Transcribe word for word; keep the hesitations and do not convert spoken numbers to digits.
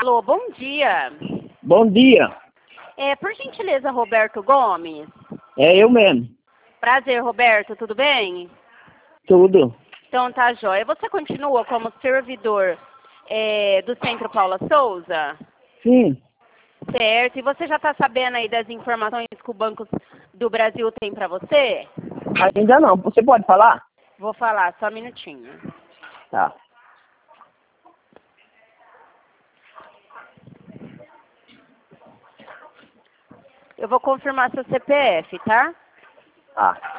Alô, bom dia. Bom dia. É, por gentileza, Roberto Gomes? É eu mesmo. Prazer, Roberto, tudo bem? Tudo. Então tá jóia. Você continua como servidor é, do Centro Paula Souza? Sim. Certo. E você já está sabendo aí das informações que o Banco do Brasil tem para você? Ainda não. Você pode falar? Vou falar, só um minutinho. Tá. Eu vou confirmar seu C P F, tá? Tá.